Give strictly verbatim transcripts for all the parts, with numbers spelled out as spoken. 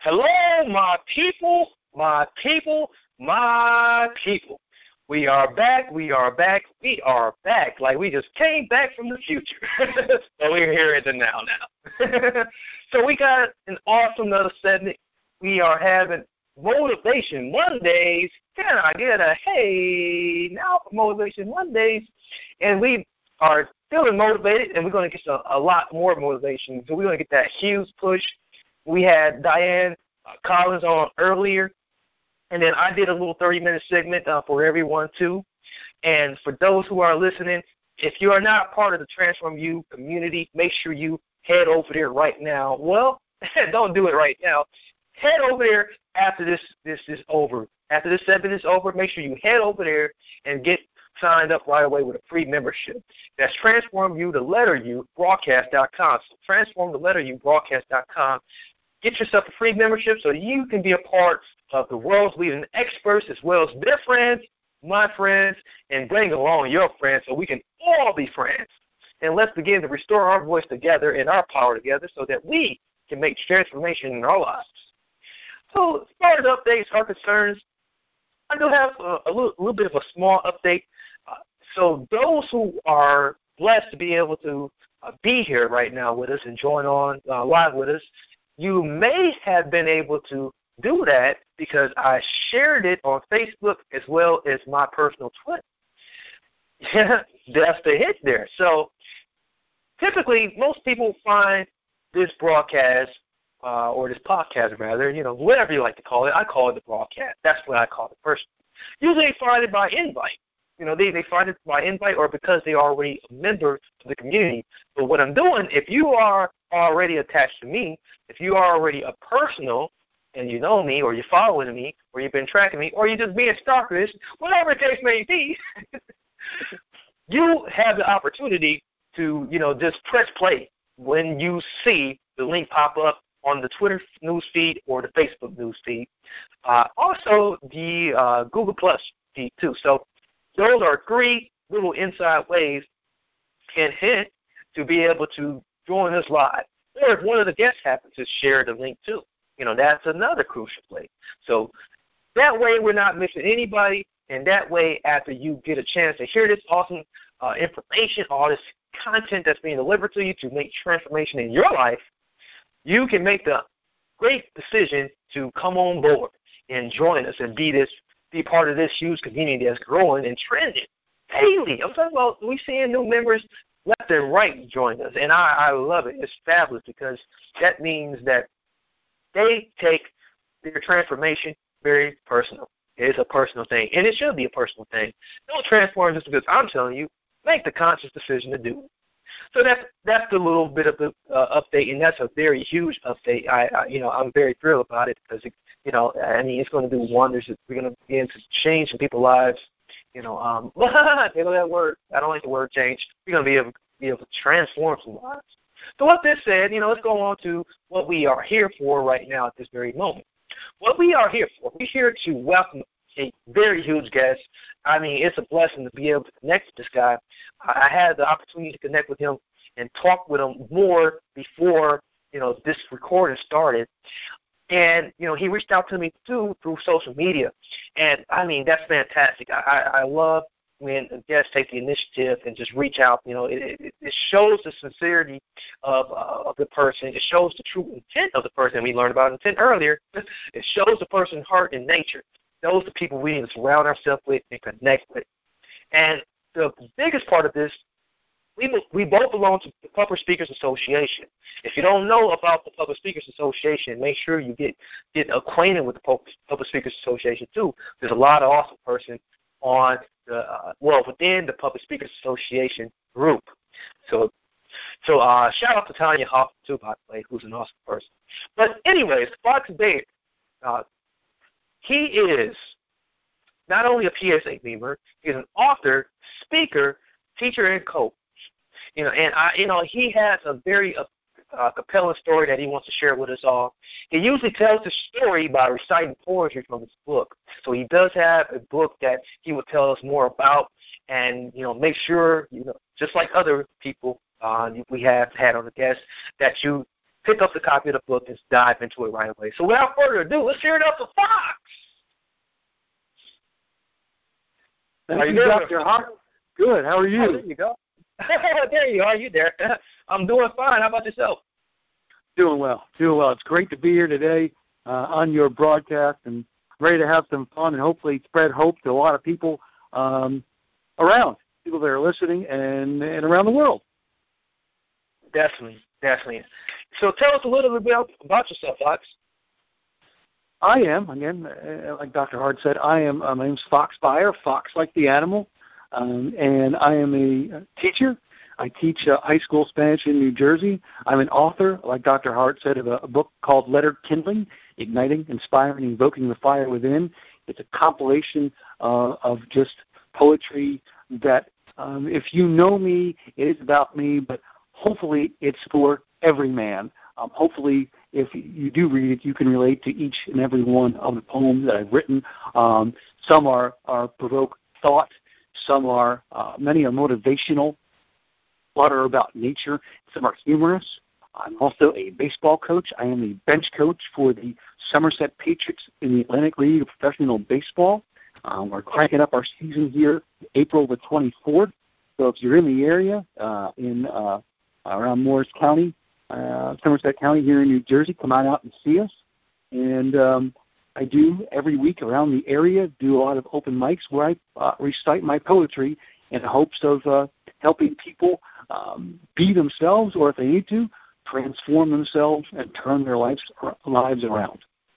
Hello, my people, my people, my people. We are back, we are back, we are back. Like we just came back from the future. So we're here in the now now. So we got an awesome another segment. We are having Motivation Mondays. Can I get a hey now for Motivation Mondays? And we are feeling motivated, and we're going to get a, a lot more motivation. So we're going to get that huge push. We had Diane uh, Collins on earlier, and then I did a little thirty-minute segment uh, for everyone, too. And for those who are listening, if you are not part of the Transform You community, make sure you head over there right now. Well, don't do it right now. Head over there after this this is over. After this segment is over, make sure you head over there and get signed up right away with a free membership. That's Transform You, the letter U, broadcast dot com. So Transform the letter U, broadcast dot com. Get yourself a free membership so you can be a part of the world's leading experts as well as their friends, my friends, and bring along your friends so we can all be friends. And let's begin to restore our voice together and our power together so that we can make transformation in our lives. So as far as updates are concerned, I do have a, a, little, a little bit of a small update. Uh, so those who are blessed to be able to uh, be here right now with us and join on uh, live with us, you may have been able to do that because I shared it on Facebook as well as my personal Twitter. Yeah, that's the hit there. So typically most people find this broadcast Uh, or this podcast, rather, you know, whatever you like to call it. I call it the broadcast. That's what I call it personally. Usually they find it by invite. You know, they, they find it by invite or because they're already a member of the community. But what I'm doing, if you are already attached to me, if you are already a personal and you know me or you're following me or you've been tracking me or you're just being stalkerish, whatever the case may be, you have the opportunity to, you know, just press play when you see the link pop up on the Twitter news feed or the Facebook news feed. Uh, also, the uh, Google Plus feed, too. So those are three little inside ways, hint, hint, to be able to join us live. Or if one of the guests happens to share the link, too. You know, that's another crucial way. So that way we're not missing anybody, and that way after you get a chance to hear this awesome uh, information, all this content that's being delivered to you to make transformation in your life, you can make the great decision to come on board and join us and be this, be part of this huge community that's growing and trending daily. I'm talking about we're seeing new members left and right join us, and I, I love it. It's fabulous because that means that they take their transformation very personal. It's a personal thing, and it should be a personal thing. Don't transform just because I'm telling you. Make the conscious decision to do it. So that's that's a little bit of the uh, update, and that's a very huge update. I, I, you know, I'm very thrilled about it because, it, you know, I mean, it's going to do wonders. We're going to begin to change some people's lives. You know, um, you know that word. I don't like the word change. We're going to be able, be able to transform some lives. So with this said, you know, let's go on to what we are here for right now at this very moment. What we are here for, we're here to welcome a very huge guest. I mean, it's a blessing to be able to connect with this guy. I had the opportunity to connect with him and talk with him more before, you know, this recording started. And, you know, he reached out to me, too, through social media. And, I mean, that's fantastic. I, I, I love when guests take the initiative and just reach out. You know, it, it, it shows the sincerity of, uh, of the person. It shows the true intent of the person. We learned about intent earlier. It shows the person's heart and nature. Those are the people we need to surround ourselves with and connect with. And the biggest part of this, we we both belong to the Public Speakers Association. If you don't know about the Public Speakers Association, make sure you get, get acquainted with the Public Speakers Association, too. There's a lot of awesome person on the, uh, well, within the Public Speakers Association group. So so uh, shout out to Tanya Hoffman, too, by the way, who's an awesome person. But anyways, for today, uh, he is not only a P S A member, he's an author, speaker, teacher, and coach. You know, and I, you know, he has a very uh, uh, compelling story that he wants to share with us all. He usually tells the story by reciting poetry from his book. So he does have a book that he will tell us more about, and you know, make sure, you know, just like other people uh, we have had on the guest, that you pick up the copy of the book and dive into it right away. So without further ado, let's hear it up for Fox. Thank you, Doctor Hart. Good. How are you? Oh, there you go. There you are. You there? I'm doing fine. How about yourself? Doing well. Doing well. It's great to be here today uh, on your broadcast and ready to have some fun and hopefully spread hope to a lot of people um, around, people that are listening and, and around the world. Definitely. Definitely. So tell us a little bit about, about yourself, Fox. I am, again, uh, like Doctor Hart said, I am, uh, my name's Fox Beyer, Fox like the animal, um, and I am a teacher. I teach uh, high school Spanish in New Jersey. I'm an author, like Doctor Hart said, of a, a book called Letter Kindling, Igniting, Inspiring, Invoking the Fire Within. It's a compilation uh, of just poetry that, um, if you know me, it is about me, but hopefully it's for every man. Um, hopefully, if you do read it, you can relate to each and every one of the poems that I've written. Um, some are, are provoke thought. Some are, uh, many are motivational. A lot are about nature. Some are humorous. I'm also a baseball coach. I am the bench coach for the Somerset Patriots in the Atlantic League of Professional Baseball. Um, we're cranking up our season here April the twenty-fourth. So if you're in the area, uh, in uh, around Morris County, uh, Somerset County here in New Jersey, come on out and see us. And um, I do every week around the area, do a lot of open mics where I uh, recite my poetry in hopes of uh, helping people um, be themselves, or if they need to, transform themselves and turn their lives lives around.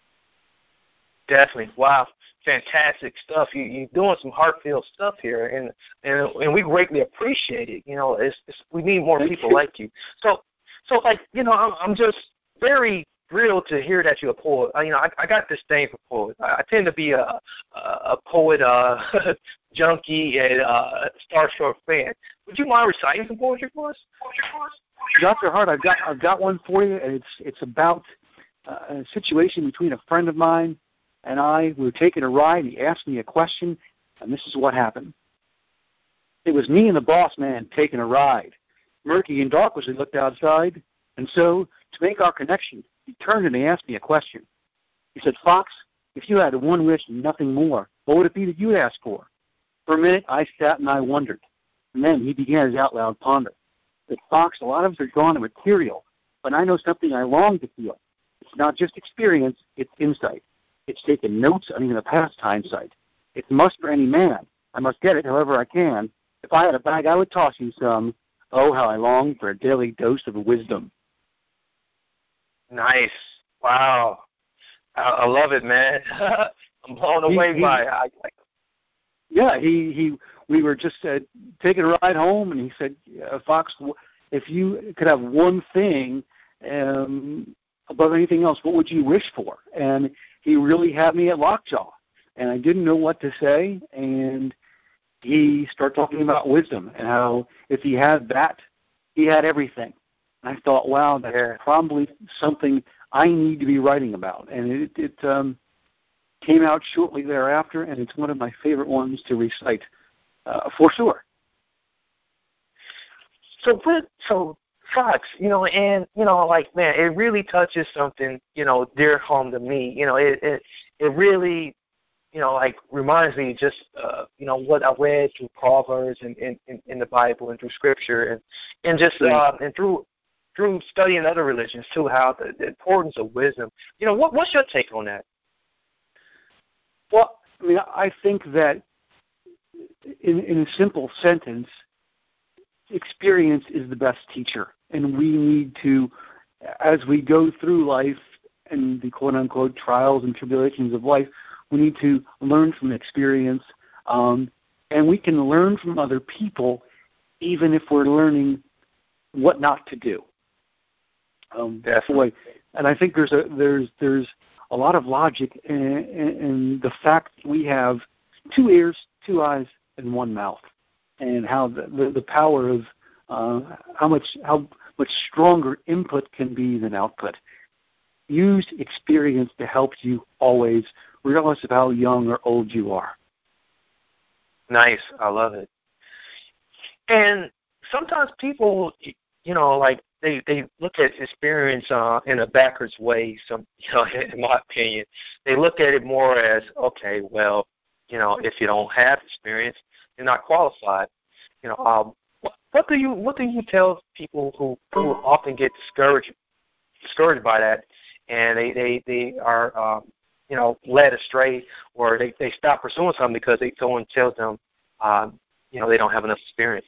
Definitely. Wow. Fantastic stuff. You, you're doing some heartfelt stuff here, and and, and we greatly appreciate it. You know, it's, it's, we need more people like you. So, so like, you know, I'm, I'm just very thrilled to hear that you're a poet. I, you know, I, I got this thing for poets. I, I tend to be a, a, a poet uh, junkie and uh, starstruck fan. Would you mind reciting some poetry for us? Poetry for us? Doctor Hart, I've got I've got one for you, and it's it's about uh, a situation between a friend of mine and I. We were taking a ride. He asked me a question, and this is what happened. It was me and the boss man taking a ride. Murky and dark as we looked outside, and so to make our connection, he turned and he asked me a question. He said, "Fox, if you had one wish and nothing more, what would it be that you would ask for?" For a minute, I sat and I wondered, and then he began his out loud ponder. That Fox, a lot of us are drawn to material, but I know something I long to feel. It's not just experience, it's insight. It's taking notes on even a past hindsight. It's a must for any man. I must get it however I can. If I had a bag, I would toss you some. Oh, how I long for a daily dose of wisdom. Nice. Wow. I, I love it, man. I'm blown away he, he, by it. I, like, yeah, he, he, we were just uh, taking a ride home, and he said, uh, Fox, if you could have one thing um, above anything else, what would you wish for? And he really had me at lockjaw, and I didn't know what to say, and he started talking about wisdom and how if he had that, he had everything. And I thought, wow, that's yeah. probably something I need to be writing about. And it, it um, came out shortly thereafter, and it's one of my favorite ones to recite, uh, for sure. So, so Fox, you know, and, you know, like, man, it really touches something, you know, dear home to me. You know, it it, it really, you know, like, reminds me just, uh, you know, what I read through Proverbs and in, in, in the Bible and through Scripture and, and just, uh, and through through studying other religions, too, how the, the importance of wisdom. You know, what what's your take on that? Well, I mean, I think that in, in a simple sentence, experience is the best teacher. And we need to, as we go through life and the quote-unquote trials and tribulations of life, we need to learn from experience. Um, and we can learn from other people even if we're learning what not to do. Um, Definitely. Boy, and I think there's a there's there's a lot of logic in, in, in the fact that we have two ears, two eyes, and one mouth, and how the the, the power of uh, how much how much stronger input can be than output. Use experience to help you always, regardless of how young or old you are. Nice, I love it. And sometimes people, you know, like they they look at experience uh, in a backwards way. Some, you know, in my opinion, they look at it more as, okay, well, you know, if you don't have experience, you're not qualified. You know, um, what, what do you what do you tell people who, who often get discouraged discouraged by that, and they they they are um, you know, led astray, or they they stop pursuing something because they, someone tells them, um, you know, they don't have enough experience.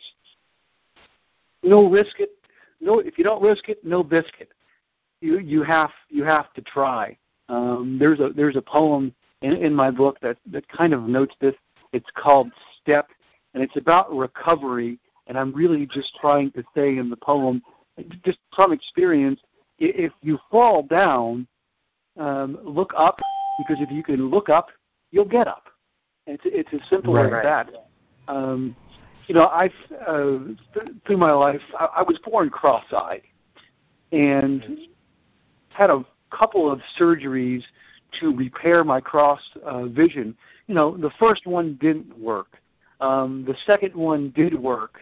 No risk it. No, if you don't risk it, no biscuit. You you have you have to try. Um, there's a there's a poem in, in my book that, that kind of notes this. It's called Step, and it's about recovery. And I'm really just trying to say in the poem, just from experience, if you fall down, um, look up, because if you can look up, you'll get up. It's it's as simple right, as right. that. Um, you know, I've uh, th- through my life, I, I was born cross-eyed, and had a couple of surgeries to repair my cross uh, vision. You know, the first one didn't work. Um, the second one did work.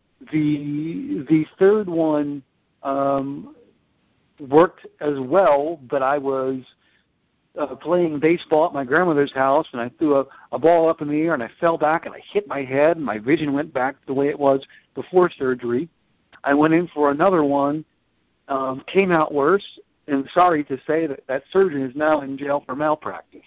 The the third one um, worked as well, but I was uh, playing baseball at my grandmother's house, and I threw a, a ball up in the air, and I fell back, and I hit my head, and my vision went back the way it was before surgery. I went in for another one, um, came out worse, and sorry to say that that surgeon is now in jail for malpractice.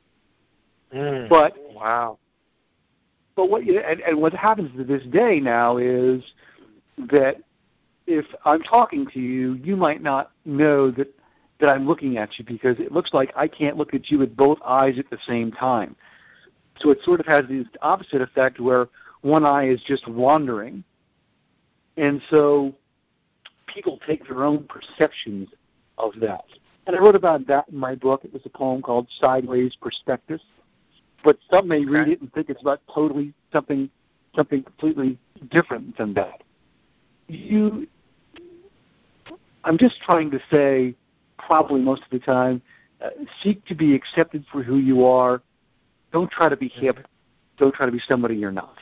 Mm, but wow. But what you, and, and what happens to this day now is that if I'm talking to you, you might not know that, that I'm looking at you, because it looks like I can't look at you with both eyes at the same time. So it sort of has this opposite effect where one eye is just wandering. And so people take their own perceptions of that. And I wrote about that in my book. It was a poem called Sideways Perspectives. But some may read it and think it's about totally something something completely different than that. You, I'm just trying to say, probably most of the time, uh, seek to be accepted for who you are. Don't try to be hip. Don't try to be somebody you're not.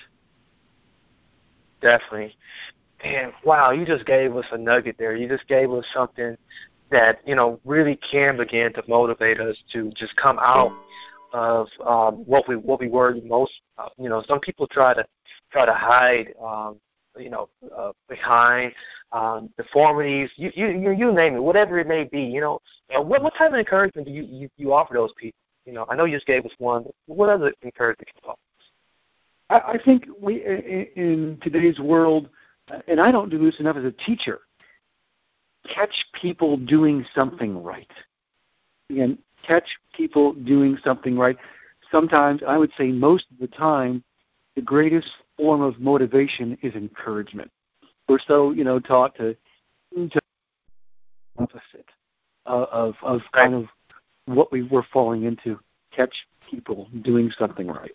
Definitely. And wow, you just gave us a nugget there. You just gave us something that, you know, really can begin to motivate us to just come out of um, what we what we were most. Uh, you know, some people try to try to hide, um, you know, uh, behind um, deformities. You, you you name it, whatever it may be. You know, uh, what what type of encouragement do you, you, you offer those people? You know, I know you just gave us one. What other encouragement can you offer? I, I think we in, in today's world, and I don't do this enough as a teacher, catch people doing something right. Again, catch people doing something right. Sometimes, I would say most of the time, the greatest form of motivation is encouragement. We're so, you know, taught to, to opposite uh, of of kind of what we were falling into. Catch people doing something right.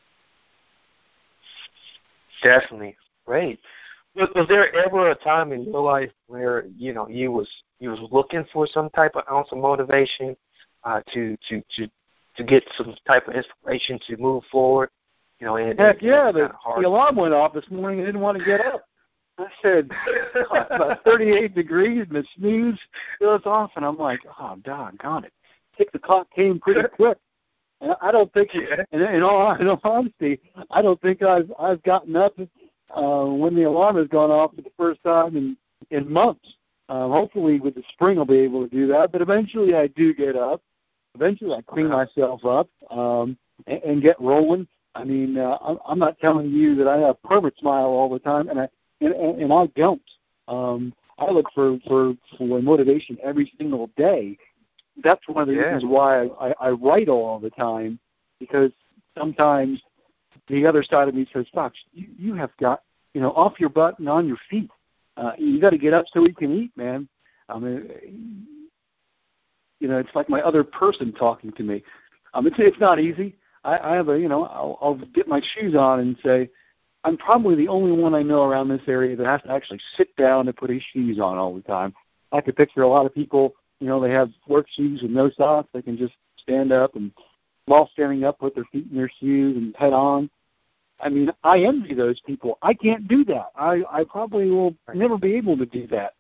Definitely. Great. Was, was there ever a time in your life where, you know, you was you was looking for some type of ounce of motivation uh, to, to, to, to get some type of inspiration to move forward? You know, and, Heck and, yeah, and the, the alarm went off this morning. I didn't want to get up. I said, oh, it's about thirty-eight degrees, and the snooze goes off, and I'm like, oh, doggone it. Tick the clock came pretty quick. And I don't think, Yeah. in, in, all, in all honesty, I don't think I've I've gotten up uh, when the alarm has gone off for the first time in, in months. Um, hopefully with the spring I'll be able to do that, but eventually I do get up. Eventually I clean myself up um, and, and get rolling. I mean, uh, I'm, I'm not telling you that I have a perfect smile all the time, and I and, and I don't. Um, I look for, for, for motivation every single day. That's one of the yeah. reasons why I, I, I write all the time, because sometimes the other side of me says, Fox, you, you have got, you know, off your butt and on your feet. Uh, you got to get up so we can eat, man. I mean, you know, it's like my other person talking to me. Um, it's it's not easy. I, I have a, you know, I'll, I'll get my shoes on and say, I'm probably the only one I know around this area that has to actually sit down and put his shoes on all the time. I could picture a lot of people, you know, they have work shoes with no socks. They can just stand up and while standing up, put their feet in their shoes and head on. I mean, I envy those people. I can't do that. I, I probably will never be able to do that.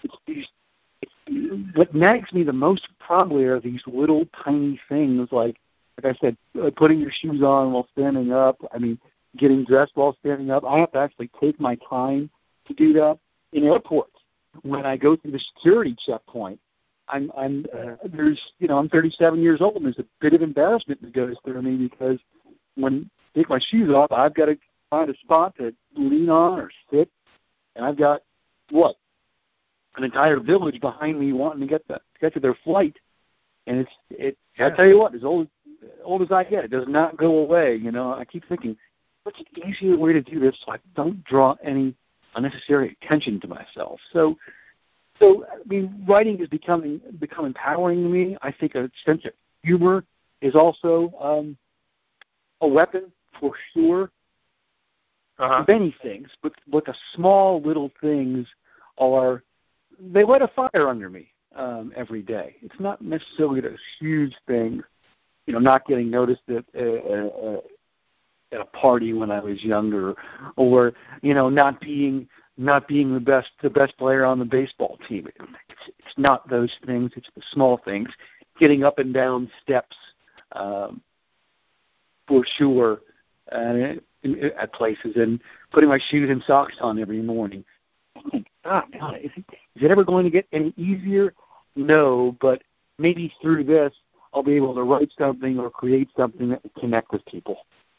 it's these, it's, what nags me the most probably are these little tiny things like, like I said, uh, putting your shoes on while standing up. I mean, getting dressed while standing up. I have to actually take my time to do that. In airports, when I go through the security checkpoint, I'm, I'm uh, there's, you know, I'm thirty-seven years old, and there's a bit of embarrassment that goes through me because when I take my shoes off, I've got to find a spot to lean on or sit, and I've got what an entire village behind me wanting to get the, get to their flight, and it's it. Yeah. I tell you what, as old old as I get, it does not go away. You know, I keep thinking, what's an easier way to do this so I don't draw any unnecessary attention to myself. So, so I mean, writing is becoming become empowering to me. I think a sense of humor is also um, a weapon for sure. Uh-huh. Many things, but but the small little things are they light a fire under me um, every day. It's not necessarily the huge thing, you know, not getting noticed at uh, uh, at a party when I was younger, or you know, not being not being the best the best player on the baseball team. It's, it's not those things. It's the small things. Getting up and down steps, um, for sure, uh, in, at places, and putting my shoes and socks on every morning. God, God, is it, is it ever going to get any easier? No, but maybe through this, I'll be able to write something or create something that will connect with people.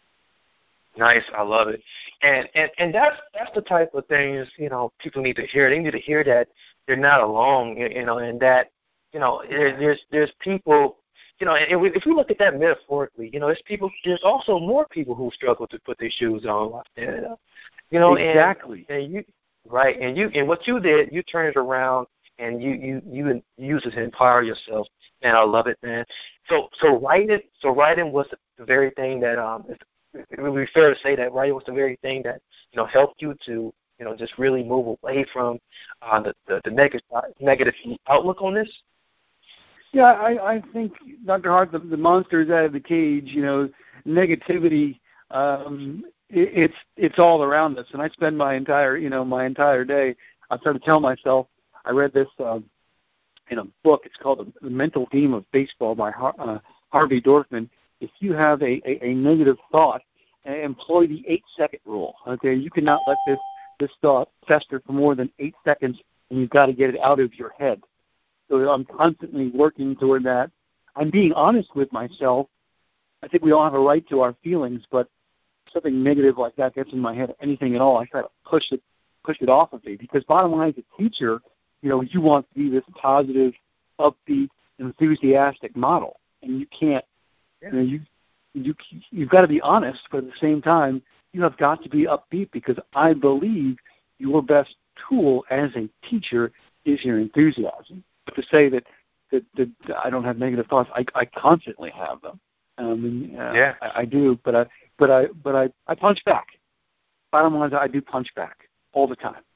Nice, I love it, and and and that's that's the type of things, you know, people need to hear. They need to hear that they're not alone, you know, and that, you know, there, there's there's people, you know, and if you look at that metaphorically, you know, there's people, there's also more people who struggle to put their shoes on while standing up, you know, exactly, and, and you right, and you and what you did, you turned it around and you you you use it to empower yourself, and I love it, man. So so writing, so writing was the very thing that um. It would be fair to say that writing was the very thing that, you know, helped you to, you know, just really move away from uh, the, the, the negative, negative outlook on this? Yeah, I, I think, Doctor Hart, the, the monster is out of the cage. You know, negativity, um, it, it's it's all around us. And I spend my entire, you know, my entire day, I try to tell myself, I read this uh, in a book. It's called The Mental Game of Baseball by Har- uh, Harvey Dorfman. If you have a, a, a negative thought, employ the eight-second rule. Okay, you cannot let this, this thought fester for more than eight seconds, and you've got to get it out of your head. So I'm constantly working toward that. I'm being honest with myself. I think we all have a right to our feelings, but something negative like that gets in my head, anything at all, I try to push it, push it off of me. Because bottom line, as a teacher, you know, you want to be this positive, upbeat, enthusiastic model, and you can't. You know, you, you, you've got to be honest, but at the same time, you have got to be upbeat because I believe your best tool as a teacher is your enthusiasm. But to say that, that, that I don't have negative thoughts, I, I constantly have them. Um, and, uh, yeah, I, I do, but I, but I, but I, I punch back. Bottom line is, I do punch back all the time.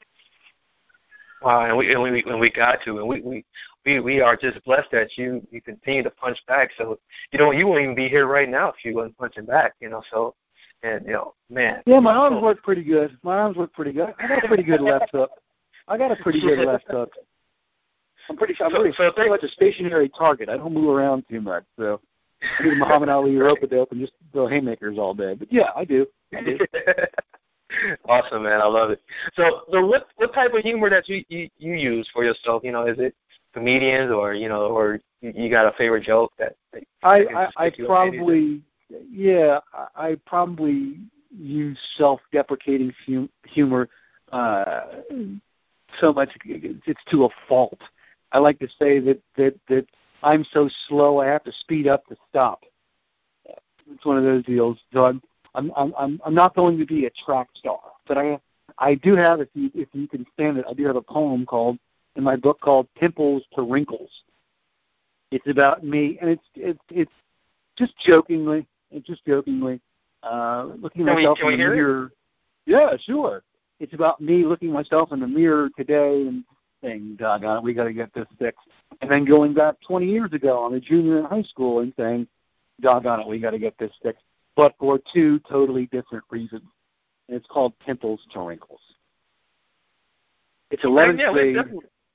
Wow, and we and we and we got to, and we we we, we are just blessed that you, you continue to punch back. So you know you won't even be here right now if you wasn't punching back. You know, so and you know, man. Yeah, my arms work pretty good. My arms work pretty good. I got a pretty good left hook. I got a pretty good left hook. I'm pretty I'm pretty, so, pretty much a stationary target. I don't move around too much, so I do the Muhammad Ali rope-a-dope and just throw haymakers all day. But yeah, I do. I do. Awesome, man. I love it. So, so what what type of humor that you, you, you use for yourself? You know, is it comedians or you know, or you got a favorite joke that? that I I, I probably yeah I, I probably use self-deprecating hum, humor uh, so much it's to a fault. I like to say that that that I'm so slow I have to speed up to stop. It's one of those deals. So I'm. I'm I'm I'm not going to be a track star, but I I do have, if you if you can stand it, I do have a poem called in my book called Pimples to Wrinkles. It's about me, and it's it's it's just jokingly, it's just jokingly uh, looking at myself in the mirror. Yeah, sure. It's about me looking myself in the mirror today and saying, "Doggone it, we got to get this fixed," and then going back twenty years ago, I'm a junior in high school, and saying, "Doggone it, we got to get this fixed." But for two totally different reasons. And it's called Pimples to Wrinkles. It's eleventh yeah, grade.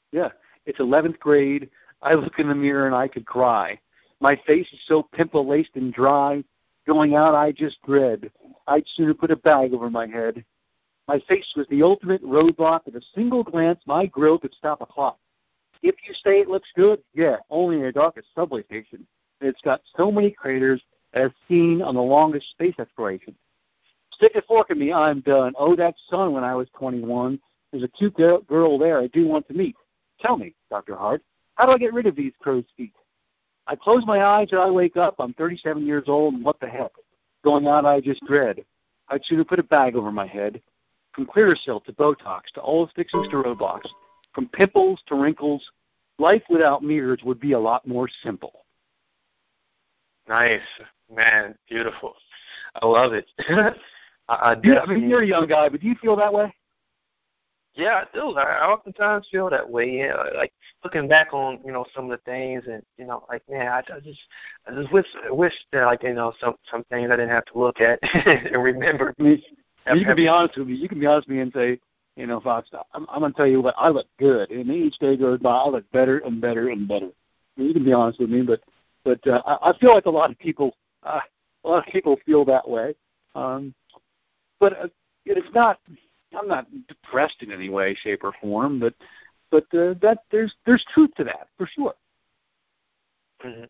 Yeah, it's eleventh grade. I look in the mirror and I could cry. My face is so pimple-laced and dry. Going out, I just dread. I'd sooner put a bag over my head. My face was the ultimate roadblock. At a single glance, my grill could stop a clock. If you say it looks good, yeah, only in a darkest subway station. It's got so many craters as seen on the longest space exploration. Stick a fork in me, I'm done. Oh, that sun when I was twenty-one. There's a cute girl there I do want to meet. Tell me, Doctor Hart, how do I get rid of these crow's feet? I close my eyes and I wake up. I'm thirty-seven years old, and what the heck? Going out, I just dread. I'd sooner put a bag over my head. From Clearasil to Botox to all the fixings to roadblocks, from pimples to wrinkles, life without mirrors would be a lot more simple. Nice, man, beautiful. I love it. I, I, yeah, I mean, you're a young guy, but do you feel that way? Yeah, I do. I, I oftentimes feel that way. Yeah, like looking back on, you know, some of the things, and you know, like man, I, I just, I just wish, wish that like you know, some some things I didn't have to look at and remember. I mean, you can be honest with me. You can be honest with me and say, you know, Fox, I'm, I'm going to tell you what, I look good, and each day goes by, I look better and better and better. I mean, you can be honest with me, but but uh, I, I feel like a lot of people, uh, a lot of people feel that way. Um, but uh, it's not. I'm not depressed in any way, shape, or form. But but uh, that there's there's truth to that for sure. Mm-hmm.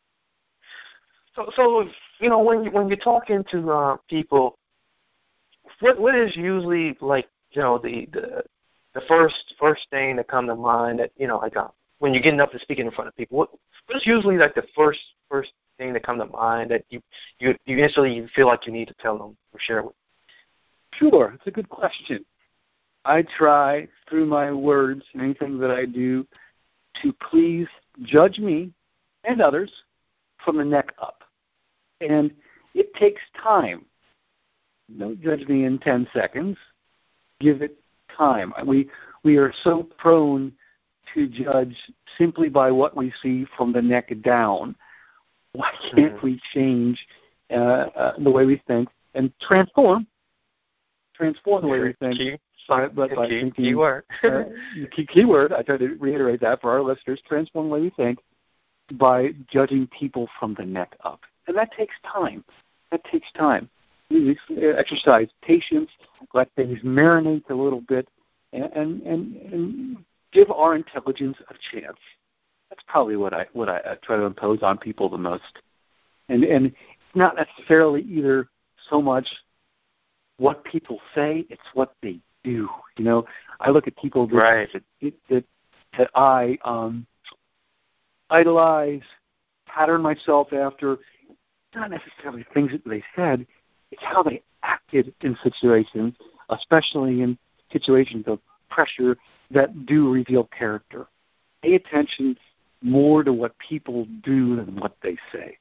So so you know when you when you're talking to uh, people, what what is usually like you know the the the first first thing that come to mind that you know like uh, when you're getting up and speaking in front of people, what what's usually like the first first thing that come to mind that you you you instantly feel like you need to tell them or share with? Sure, it's a good question. I try through my words and anything that I do to please judge me and others from the neck up. And it takes time. Don't judge me in ten seconds. Give it time. We we are so prone to judge simply by what we see from the neck down. Why can't mm-hmm. we change uh, uh, the way we think and transform? Transform the way we think. Key, by, by, by key, thinking, key word. uh, key, key word. I try to reiterate that for our listeners. Transform the way we think by judging people from the neck up. And that takes time. That takes time. We exercise patience, let things marinate a little bit, and, and, and, and give our intelligence a chance. That's probably what I what I, I try to impose on people the most. And and it's not necessarily either so much what people say, it's what they do. You know, I look at people that right. that, that, that I um, idolize, pattern myself after, not necessarily things that they said, it's how they acted in situations, especially in situations of pressure that do reveal character. Pay attention more to what people do than what they say.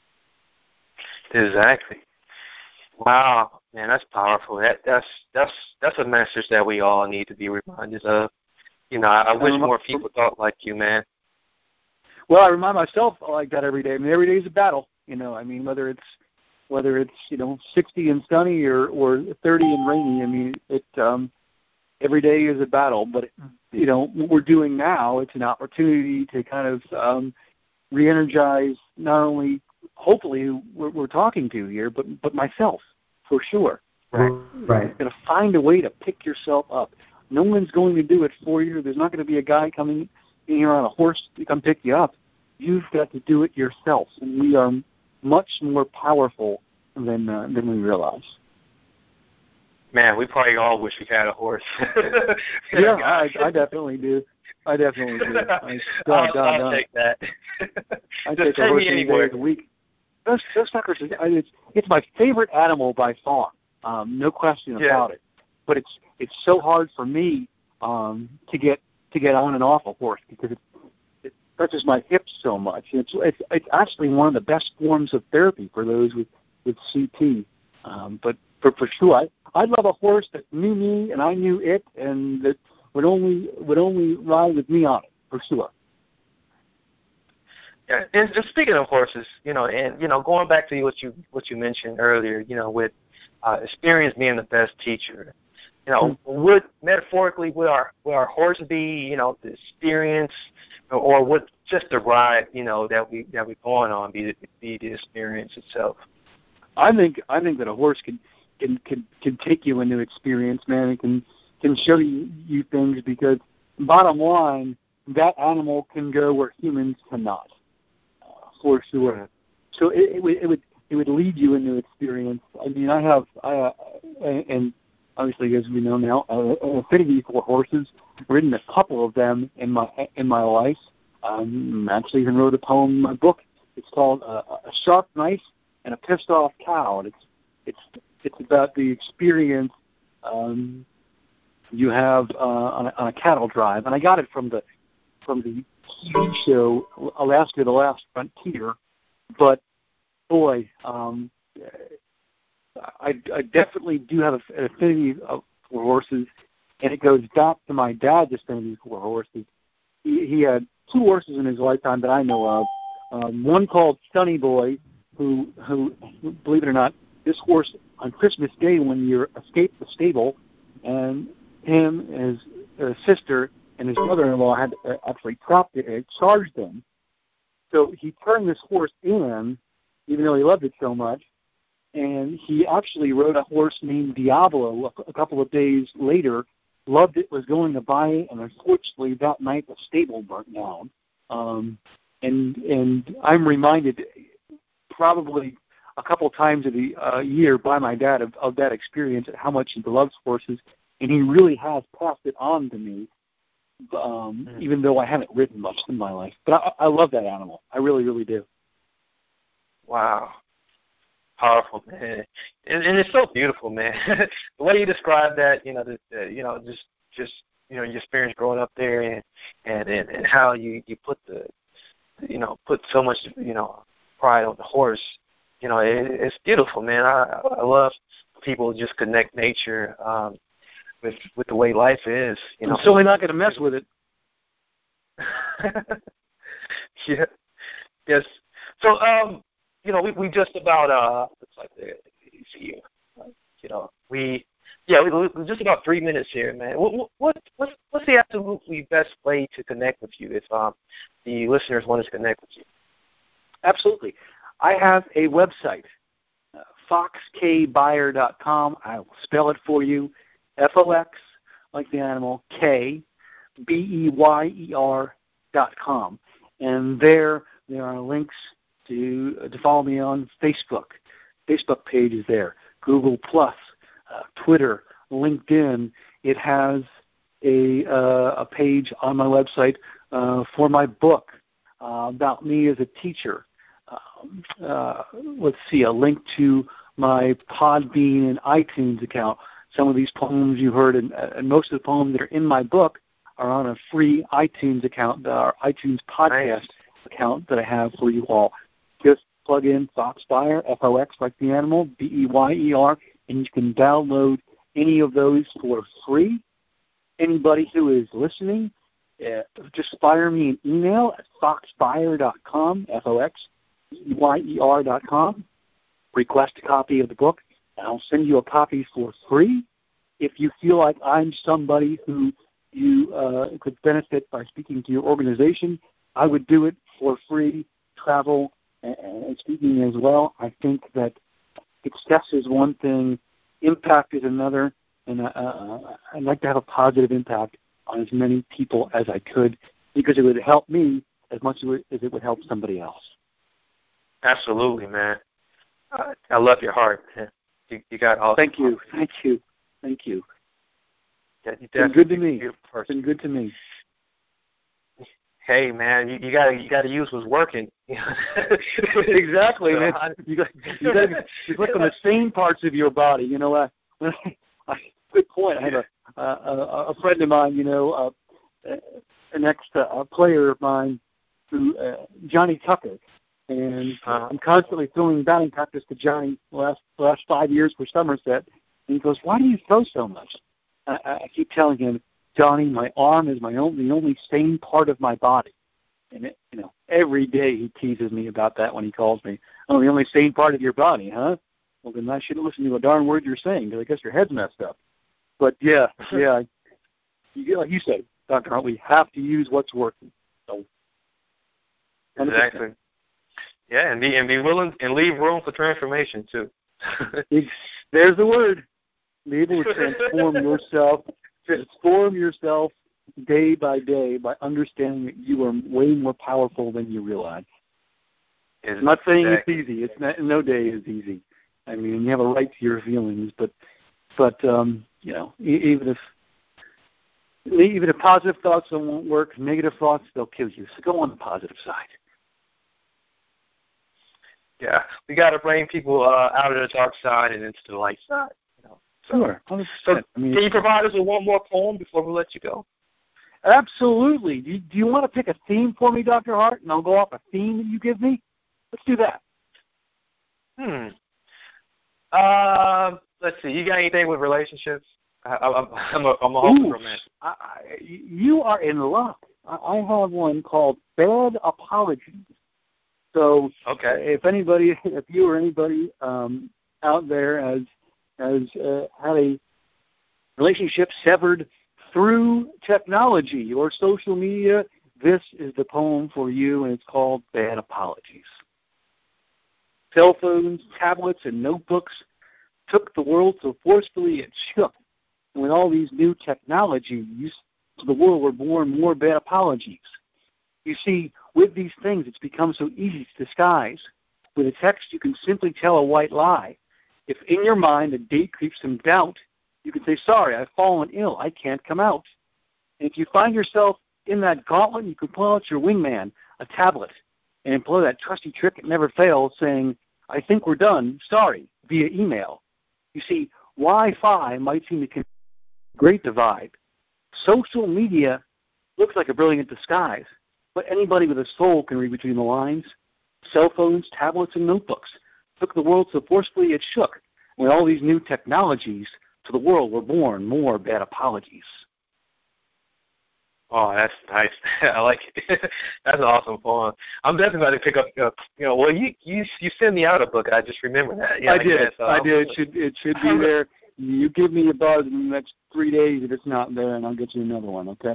Exactly. Wow, man, that's powerful. That that's that's that's a message that we all need to be reminded of. You know, I, I wish more people thought like you, man. Well, I remind myself like that every day. I mean, every day is a battle. You know, I mean, whether it's whether it's you know sixty and sunny or or thirty and rainy. I mean, it um, every day is a battle. But you know, what we're doing now, it's an opportunity to kind of um, re-energize not only hopefully we're, we're talking to here, but but myself for sure. Right, right. You're going to find a way to pick yourself up. No one's going to do it for you. There's not going to be a guy coming in here on a horse to come pick you up. You've got to do it yourself, and we are much more powerful than uh, than we realize. Man, we probably all wish we had a horse. yeah, I, I definitely do. I definitely do. I, God, I'll, God, I'll God. take that. I take a horse any day of the week. Those, those suckers, it's, it's my favorite animal by far, um, no question yeah. about it. But it's it's so hard for me um, to get to get on and off a horse because it, it touches my hips so much. It's, it's it's actually one of the best forms of therapy for those with with C T. Um, but for for sure, I I'd love a horse that knew me and I knew it, and that would only would only ride with me on it for sure. Yeah, and, and speaking of horses, you know, and you know, going back to what you what you mentioned earlier, you know, with uh, experience being the best teacher, you know, would metaphorically would our would our horse be, you know, the experience, or, or would just the ride, you know, that we that we're going on be the, be the experience itself? I think I think that a horse can can can, can take you into experience, man. It can can show you, you things because bottom line, that animal can go where humans cannot, uh, for sure. So it, it would it would it would lead you into experience. I mean, I have I uh, and obviously, as we know now, uh, an affinity for horses. I've ridden a couple of them in my in my life. Um, actually, even wrote a poem in my book. It's called uh, "A Sharp Knife and a Pissed Off Cow." And it's it's it's about the experience um, you have uh, on, a, on a cattle drive, and I got it from the from the T V show Alaska: The Last Frontier. But boy, um, I, I definitely do have an affinity for horses, and it goes back to my dad's affinity for horses. He, he had two horses in his lifetime that I know of. Um, one called Sunny Boy, who, who, believe it or not, this horse on Christmas Day when you escaped the stable, and him and his uh, sister and his brother-in-law had uh, actually trapped it and charged him. So he turned this horse in, even though he loved it so much, and he actually rode a horse named Diablo a, a couple of days later, loved it, was going to buy it, and unfortunately that night the stable burnt down. Um, and and I'm reminded probably a couple of times of the uh, year by my dad of, of that experience and how much he loves horses, and he really has passed it on to me, um, mm. even though I haven't ridden much in my life. But I, I love that animal. I really, really do. Wow. Powerful, man. And, and it's so beautiful, man. The way you describe that, you know, the, the, you know, just, just, you know, your experience growing up there, and, and, and, and how you, you put the, you know, put so much, you know, pride on the horse. You know, it, it's beautiful, man. I, I love people just connect nature um, with with the way life is. You know, I'm certainly not going to mess with it. Yeah. Yes. So, um, you know, we we just about uh, looks like the see, you know, we yeah, we we're just about three minutes here, man. What what what's what's the absolutely best way to connect with you if um the listeners want to connect with you? Absolutely. I have a website, uh, fox k buyer dot com. I will spell it for you. F O X, like the animal, K, B E Y E R dot com. And there, there are links to, uh, to follow me on Facebook. Facebook page is there. Google Plus, uh, Twitter, LinkedIn. It has a, uh, a page on my website uh, for my book uh, about me as a teacher. Um, uh, let's see, a link to my Podbean and iTunes account. Some of these poems you heard, and, and most of the poems that are in my book are on a free iTunes account, our iTunes podcast nice. account that I have for you all. Just plug in Fox Buyer, F O X like the animal, B E Y E R, and you can download any of those for free. Anybody who is listening, uh, just fire me an email at fox buyer dot com, F O X B E Y E R dot com. Request a copy of the book, and I'll send you a copy for free. If you feel like I'm somebody who you uh, could benefit by speaking to your organization, I would do it for free, travel and, and speaking as well. I think that success is one thing, impact is another, and uh, I'd like to have a positive impact on as many people as I could because it would help me as much as it would help somebody else. Absolutely, man. I, I love your heart, man. You, you got all. Thank you, thank you, thank you. Yeah, you it's been good to me. It's been good to me. Hey, man, you, you gotta you gotta use what's working. Exactly, man. You got you got to click on the same parts of your body. You know, uh, when I, I, good point. I have a a, a friend of mine. You know, uh, an ex uh, player of mine, who uh, Johnny Tucker. And uh, I'm constantly throwing batting practice to Johnny the last, the last five years for Somerset. And he goes, "Why do you throw so much?" I, I keep telling him, "Johnny, my arm is my only, the only sane part of my body." And, it, you know, every day he teases me about that when he calls me. "Oh, the only sane part of your body, huh? Well, then I shouldn't listen to a darn word you're saying because I guess your head's messed up." But yeah, yeah, you, like you said, Doctor Hart, we have to use what's working. So, one hundred percent. Exactly. Yeah, and be and be willing and leave room for transformation too. There's the word. Be able to transform yourself, transform yourself day by day by understanding that you are way more powerful than you realize. Exactly. I'm not saying it's easy. It's not, no day is easy. I mean, you have a right to your feelings, but but um, you know, even if even if positive thoughts won't work, negative thoughts they'll kill you. So go on the positive side. Yeah, we got to bring people uh, out of the dark side and into the light side. You know. So, sure, one hundred percent. So I mean, can you provide us with one more poem before we let you go? Absolutely. Do you, do you want to pick a theme for me, Doctor Hart, and I'll go off a theme that you give me? Let's do that. Hmm. Uh, let's see. You got anything with relationships? I, I, I'm a, I'm a hopeful romantic. I, I, you are in luck. I, I have one called Bad Apologies. So, okay. if anybody, if you or anybody um, out there has has uh, had a relationship severed through technology or social media, this is the poem for you, and it's called Bad Apologies. Cell phones, tablets, and notebooks took the world so forcefully it shook. And with all these new technologies, to the world were born more bad apologies. You see, with these things, it's become so easy to disguise. With a text, you can simply tell a white lie. If in your mind a date creeps some doubt, you can say, sorry, I've fallen ill, I can't come out. And if you find yourself in that gauntlet, you can pull out your wingman, a tablet, and employ that trusty trick that never fails, saying, I think we're done, sorry, via email. You see, Wi-Fi might seem to create a great divide. Social media looks like a brilliant disguise, but anybody with a soul can read between the lines. Cell phones, tablets, and notebooks took the world so forcefully it shook. With all these new technologies, to the world were born more bad apologies. Oh, that's nice. I like it. That's an awesome poem. I'm definitely going to pick up. Uh, you know, well, you you you send me out a book. I just remember that. Yeah, I like did. that, so I I'll, did. It should it should be there. You give me a buzz in the next three days if it's not there, and I'll get you another one. Okay.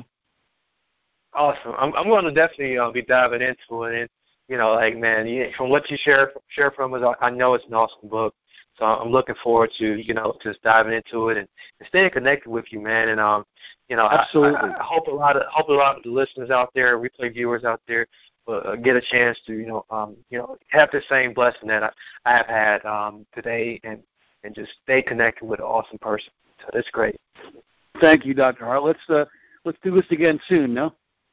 Awesome. I'm I'm going to definitely uh, be diving into it, and you know, like man, you, from what you share share from us, I, I know it's an awesome book. So I'm looking forward to, you know, just diving into it and, and staying connected with you, man. And um, you know, Absolutely. I, I hope a lot of hope a lot of the listeners out there, replay viewers out there, uh, get a chance to, you know, um, you know, have the same blessing that I, I have had um, today, and and just stay connected with an awesome person. So that's great. Thank you, Doctor Hart. Let's uh, let's do this again soon, no?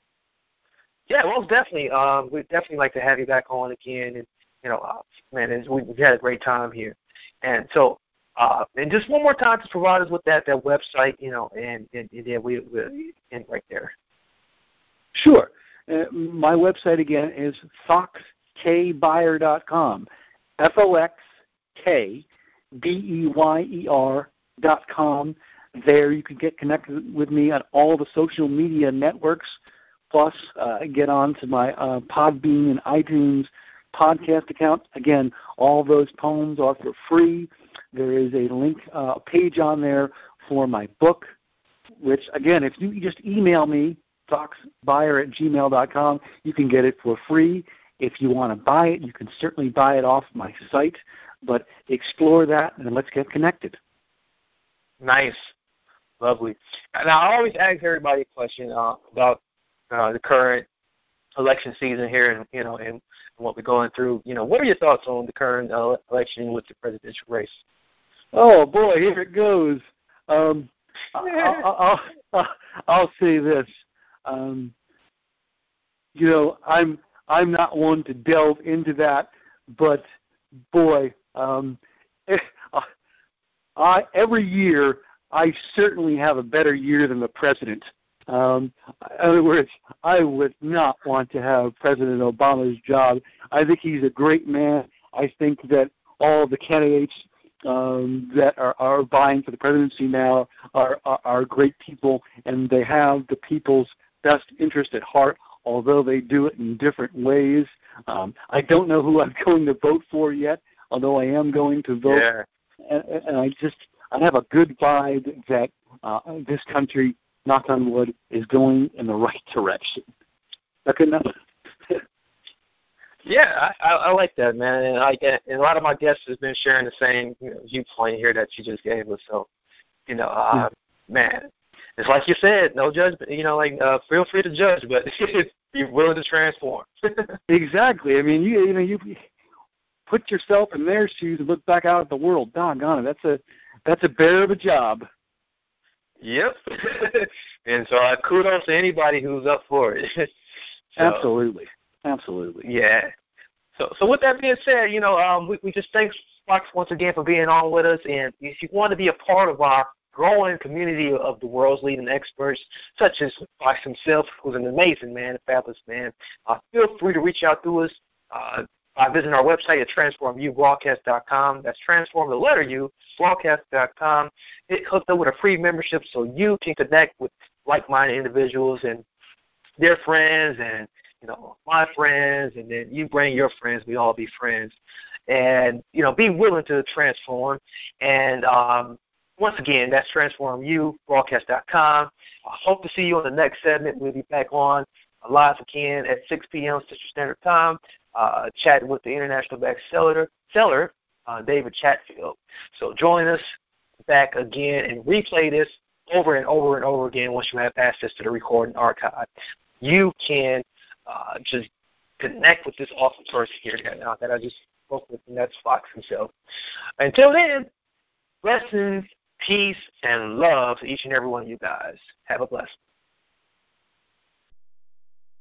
Yeah, most definitely. Um, we'd definitely like to have you back on again, and you know, uh, man, it's, we've had a great time here. And so, uh, and just one more time to provide us with that, that website, you know, and, and, and then we, we'll end right there. Sure. Uh, my website, again, is fox k beyer dot com, F O X K B E Y E R dot com. There you can get connected with me on all the social media networks, plus uh, get on to my uh, Podbean and iTunes podcast account. Again, all those poems are for free. There is a link, uh, page on there for my book, which, again, if you just email me, fox beyer at gmail dot com, you can get it for free. If you want to buy it, you can certainly buy it off my site, but explore that and let's get connected. Nice. Lovely. Now, I always ask everybody a question uh, about uh, the current election season here, and you know, and what we're going through. You know, what are your thoughts on the current uh, election with the presidential race? Oh boy, here it goes. Um, I'll, I'll, I'll, I'll say this. Um, you know, I'm I'm not one to delve into that, but boy, um, I every year I certainly have a better year than the president. Um, in other words, I would not want to have President Obama's job. I think he's a great man. I think that all the candidates um, that are, are vying for the presidency now are, are, are great people, and they have the people's best interest at heart, although they do it in different ways. Um, I don't know who I'm going to vote for yet, although I am going to vote. Yeah. And, and I just I have a good vibe that uh, this country, knock on wood, is going in the right direction. That good enough? Yeah, I, I, I like that, man. And, I, and a lot of my guests have been sharing the same you know, viewpoint here that you just gave us. So, you know, uh, yeah. man, it's like you said, no judgment. You know, like uh, feel free to judge, but be willing to transform. Exactly. I mean, you you know, you put yourself in their shoes and look back out at the world. Doggone it, that's a that's a bear of a job. Yep. And so uh, kudos to anybody who's up for it. So, absolutely. Absolutely. Yeah. So so with that being said, you know, um, we, we just thank Fox once again for being on with us. And if you want to be a part of our growing community of the world's leading experts, such as Fox himself, who's an amazing man, a fabulous man, uh, feel free to reach out to us uh, by visiting our website at transform u broadcast dot com. That's transform the letter U, broadcast dot com. It hooked up with a free membership so you can connect with like-minded individuals and their friends and you know, my friends, and then you bring your friends, we all be friends. And, you know, be willing to transform. And um, once again, that's transform u broadcast dot com. I hope to see you on the next segment. We'll be back on live again at six p.m. Central Standard Time, uh, chatting with the international bestseller seller, uh, David Chatfield. So join us back again and replay this over and over and over again once you have access to the recording archive. You can Uh, just connect with this awesome person here now that I just spoke with, and that's Fox himself. Until then, blessings, peace, and love to each and every one of you guys. Have a blessing.